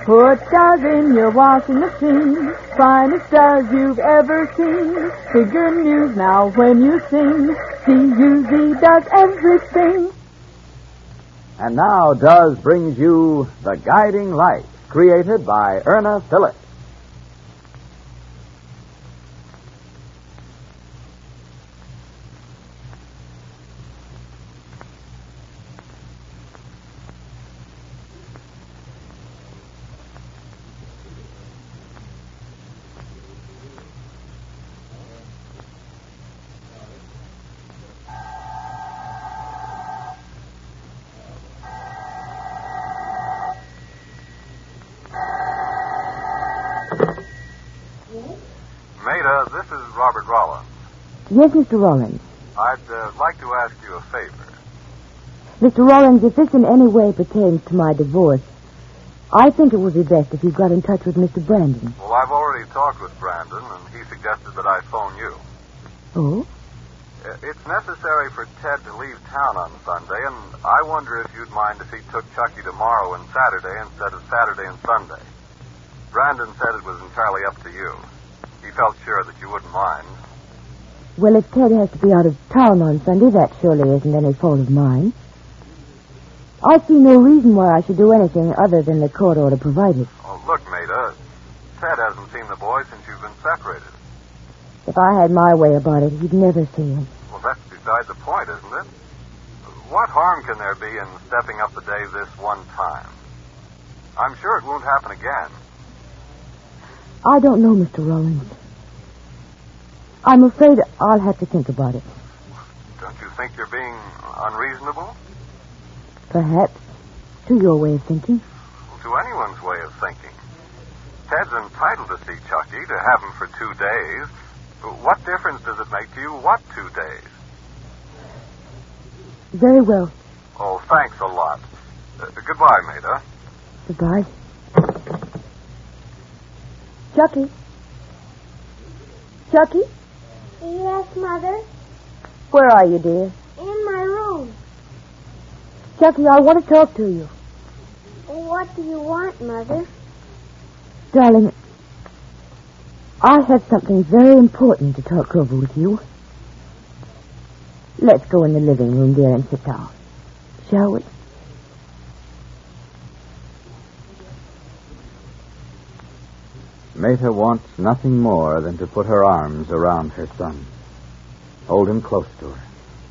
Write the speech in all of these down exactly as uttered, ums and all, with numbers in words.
Put Duz in your washing machine, finest Duz you've ever seen. Figure news now when you sing, D U Z does everything. And now Duz brings you The Guiding Light, created by Erna Phillips. Maida, this is Robert Rollins. Yes, Mister Rollins. I'd uh, like to ask you a favor. Mister Rollins, if this in any way pertains to my divorce, I think it would be best if you got in touch with Mister Brandon. Well, I've already talked with Brandon, and he suggested that I phone you. Oh? Uh, It's necessary for Ted to leave town on Sunday, and I wonder if you'd mind if he took Chucky tomorrow and Saturday instead of Saturday and Sunday. Brandon said it was entirely up to you. He felt sure that you wouldn't mind. Well, if Ted has to be out of town on Sunday, that surely isn't any fault of mine. I see no reason why I should do anything other than the court order provided. Oh, look, Maida, Ted hasn't seen the boy since you've been separated. If I had my way about it, he'd never see him. Well, that's beside the point, isn't it? What harm can there be in stepping up the day this one time? I'm sure it won't happen again. I don't know, Mister Rollins. I'm afraid I'll have to think about it. Don't you think you're being unreasonable? Perhaps. To your way of thinking. Well, to anyone's way of thinking. Ted's entitled to see Chucky, to have him for two days. What difference does it make to you what two days? Very well. Oh, thanks a lot. Uh, goodbye, Maida. Goodbye. Chucky? Chucky? Yes, Mother? Where are you, dear? In my room. Chucky, I want to talk to you. What do you want, Mother? Darling, I have something very important to talk over with you. Let's go in the living room, dear, and sit down. Shall we? Maida wants nothing more than to put her arms around her son. Hold him close to her.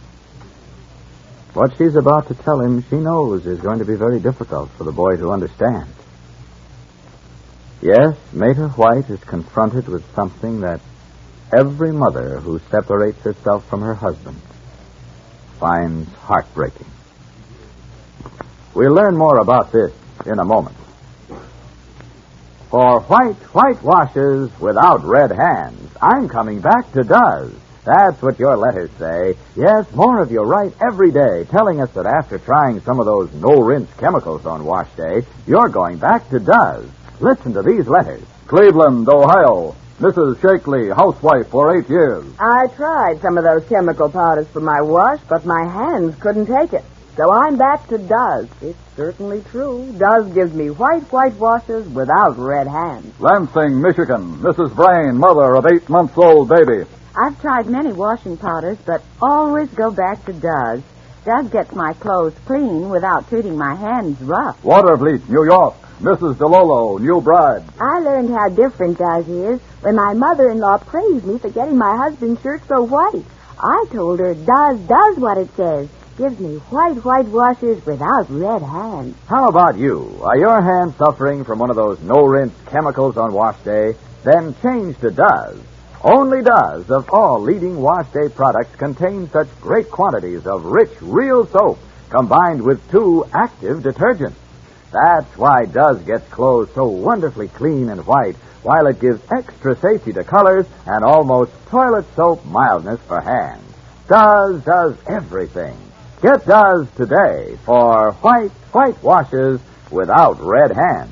What she's about to tell him, she knows is going to be very difficult for the boy to understand. Yes, Maida White is confronted with something that every mother who separates herself from her husband finds heartbreaking. We'll learn more about this in a moment. For white whitewashes without red hands, I'm coming back to Duz. That's what your letters say. Yes, more of you write every day, telling us that after trying some of those no-rinse chemicals on wash day, you're going back to Duz. Listen to these letters. Cleveland, Ohio. Missus Shakely, housewife for eight years. I tried some of those chemical powders for my wash, but my hands couldn't take it. So I'm back to Duz. It's certainly true. Duz gives me white whitewashes without red hands. Lansing, Michigan. Missus Brain, mother of eight-months-old baby. I've tried many washing powders, but always go back to Duz. Duz gets my clothes clean without treating my hands rough. Watervliet, New York. Missus DeLolo, new bride. I learned how different Duz is when my mother-in-law praised me for getting my husband's shirt so white. I told her Duz does what it says. Gives me white whitewashes without red hands. How about you? Are your hands suffering from one of those no-rinse chemicals on wash day? Then change to Duz. Only Duz, of all leading wash day products, contains such great quantities of rich, real soap combined with two active detergents. That's why Duz gets clothes so wonderfully clean and white, while it gives extra safety to colors and almost toilet soap mildness for hands. Duz does everything. Get Duz today for white whitewashes without red hands.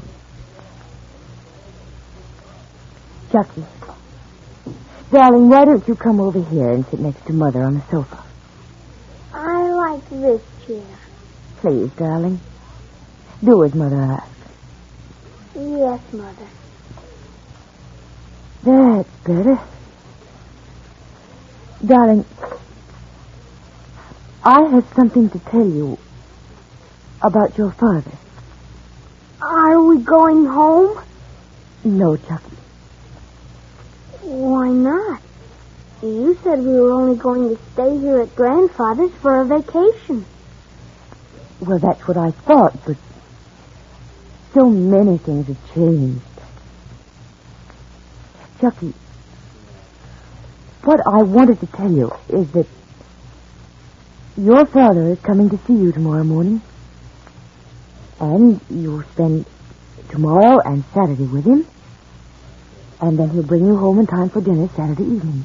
Chucky, darling, why don't you come over here and sit next to Mother on the sofa? I like this chair. Please, darling. Do as Mother asks. Yes, Mother. That's better. Darling, I have something to tell you about your father. Are we going home? No, Chucky. Why not? You said we were only going to stay here at Grandfather's for a vacation. Well, that's what I thought, but so many things have changed. Chucky, what I wanted to tell you is that your father is coming to see you tomorrow morning. And you'll spend tomorrow and Saturday with him. And then he'll bring you home in time for dinner Saturday evening.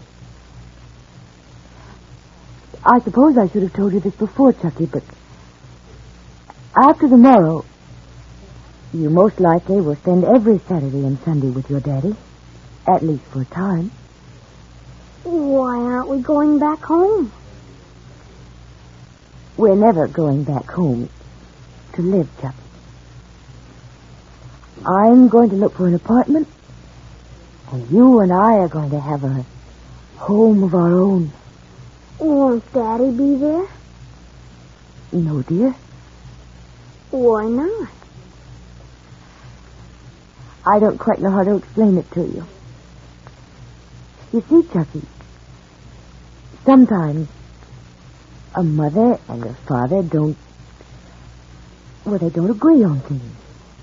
I suppose I should have told you this before, Chucky, but after tomorrow, you most likely will spend every Saturday and Sunday with your daddy, at least for a time. Why aren't we going back home? We're never going back home to live, Chucky. I'm going to look for an apartment, and you and I are going to have a home of our own. Won't Daddy be there? No, dear. Why not? I don't quite know how to explain it to you. You see, Chucky, sometimes a mother and a father don't, well, they don't agree on things.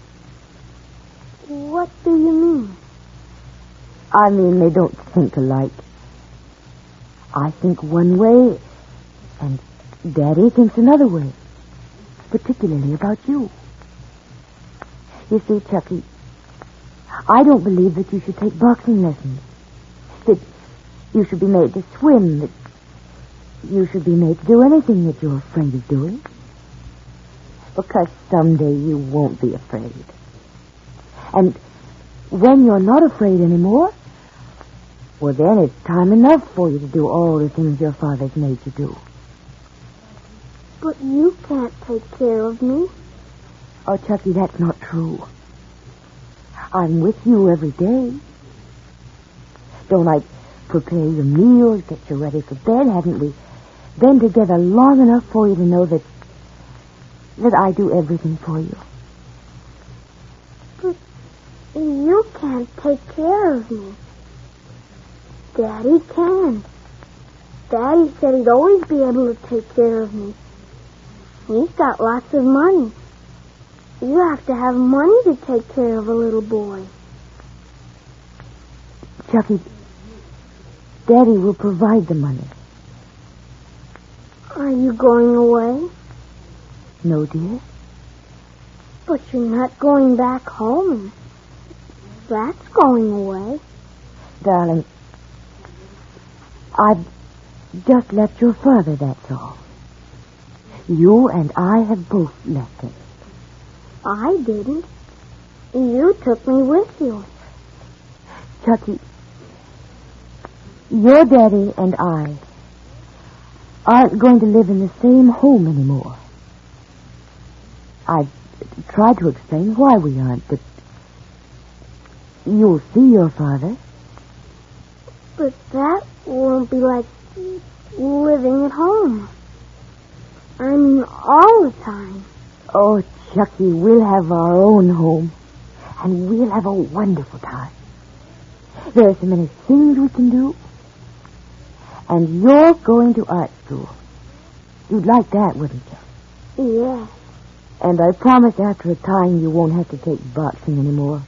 What do you mean? I mean, they don't think alike. I think one way, and Daddy thinks another way, particularly about you. You see, Chucky, I don't believe that you should take boxing lessons, that you should be made to swim, that you should be made to do anything that you're afraid of doing, because someday you won't be afraid. And when you're not afraid anymore, well, then it's time enough for you to do all the things your father's made you do. But you can't take care of me. Oh, Chucky, that's not true. I'm with you every day. Don't I prepare your meals, get you ready for bed? Haven't we been together long enough for you to know that that I do everything for you? But you can't take care of me. Daddy can. Daddy said he'd always be able to take care of me. He's got lots of money. You have to have money to take care of a little boy. Chucky, Daddy will provide the money. Are you going away? No, dear. But you're not going back home. That's going away. Darling, I've just left your father, that's all. You and I have both left him. I didn't. You took me with you. Chucky, your daddy and I aren't going to live in the same home anymore. I've tried to explain why we aren't, but you'll see your father. But that won't be like living at home. I mean, all the time. Oh, Chucky, we'll have our own home, and we'll have a wonderful time. There are so many things we can do. And you're going to art school. You'd like that, wouldn't you? Yes. And I promise after a time you won't have to take boxing anymore.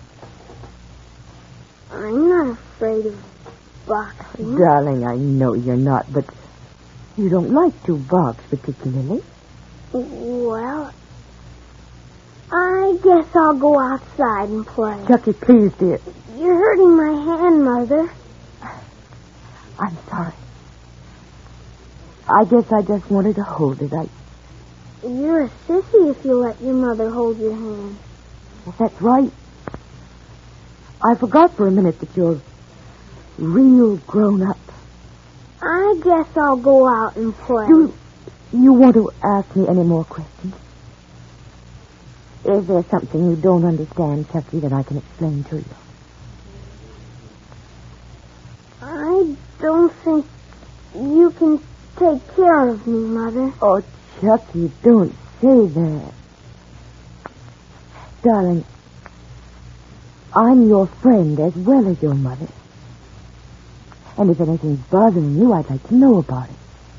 I'm not afraid of boxing. Darling, I know you're not, but you don't like to box particularly. Well, I guess I'll go outside and play. Chucky, please, dear. You're hurting my hand, Mother. I'm sorry. I guess I just wanted to hold it. I... You're a sissy if you let your mother hold your hand. Well, that's right. I forgot for a minute that you're real grown up. I guess I'll go out and play. Do you want to ask me any more questions? Is there something you don't understand, Chucky, that I can explain to you? I don't think you can take care of me, Mother. Oh, Chucky, don't say that. Darling, I'm your friend as well as your mother. And if anything's bothering you, I'd like to know about it.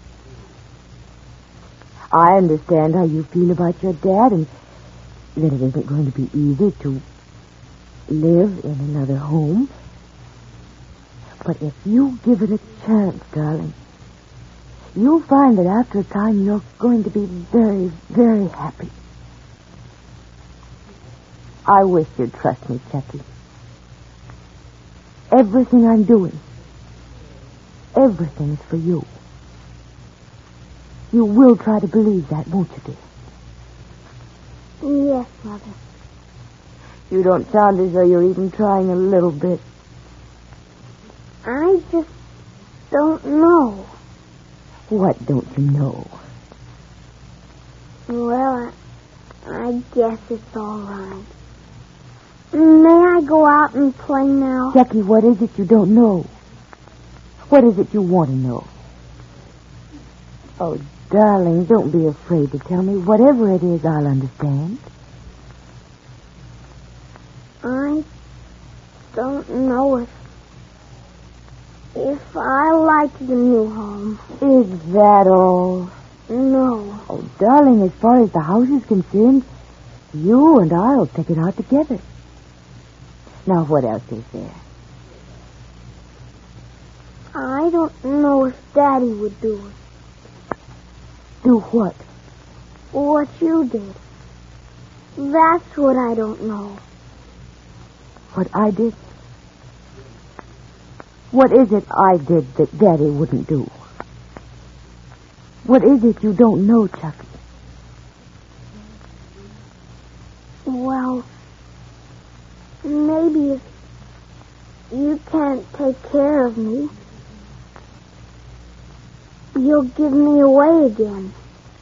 I understand how you feel about your dad and that it isn't going to be easy to live in another home. But if you give it a chance, darling, you'll find that after a time you're going to be very, very happy. I wish you'd trust me, Chucky. Everything I'm doing, everything is for you. You will try to believe that, won't you, dear? Yes, Mother. You don't sound as though you're even trying a little bit. I just don't know. What don't you know? Well, I, I guess it's all right. May I go out and play now? Jackie, what is it you don't know? What is it you want to know? Oh, darling, don't be afraid to tell me. Whatever it is, I'll understand. I don't know if if I like the new home. Is that all? No. Oh, darling, as far as the house is concerned, you and I'll pick it out together. Now, what else is there? I don't know if Daddy would do it. Do what? What you did. That's what I don't know. What I did? What is it I did that Daddy wouldn't do? What is it you don't know, Chucky? Well, maybe if you can't take care of me, you'll give me away again.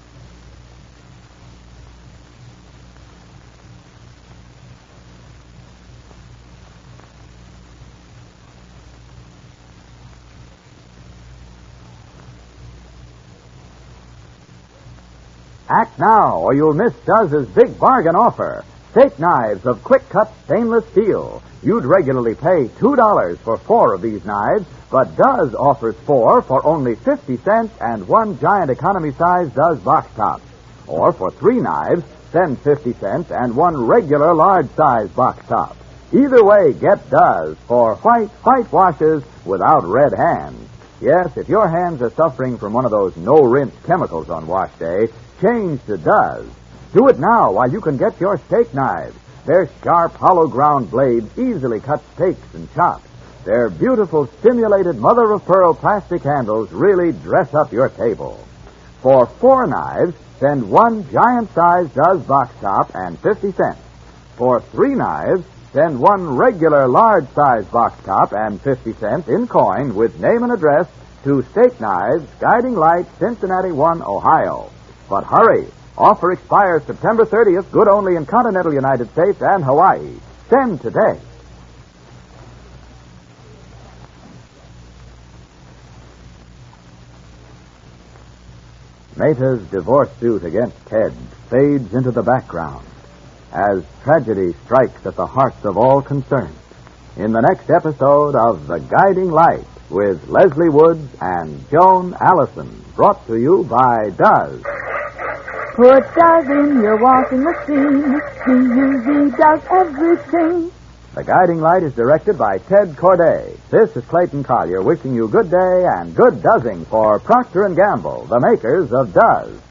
Act now, or you'll miss Duz's big bargain offer. Steak knives of quick-cut stainless steel. You'd regularly pay two dollars for four of these knives, but Duz offers four for only fifty cents and one giant economy-size Duz box top. Or for three knives, send fifty cents and one regular large-size box top. Either way, get Duz for white, white washes without red hands. Yes, if your hands are suffering from one of those no-rinse chemicals on wash day, change to Duz. Do it now while you can get your steak knives. Their sharp, hollow-ground blades easily cut steaks and chops. Their beautiful, stimulated mother-of-pearl plastic handles really dress up your table. For four knives, send one giant-sized Duz box top and fifty cents. For three knives, send one regular large-sized box top and fifty cents in coin with name and address to Steak Knives, Guiding Light, Cincinnati one, Ohio. But hurry! Offer expires September thirtieth, good only in continental United States and Hawaii. Send today. Meta's divorce suit against Ted fades into the background as tragedy strikes at the hearts of all concerned. In the next episode of The Guiding Light with Leslie Woods and Joan Allison, brought to you by Duz. Put Duz in your washing machine. D U Z does everything. The Guiding Light is directed by Ted Corday. This is Clayton Collier wishing you good day and good Duzzing for Procter and Gamble, the makers of Duz.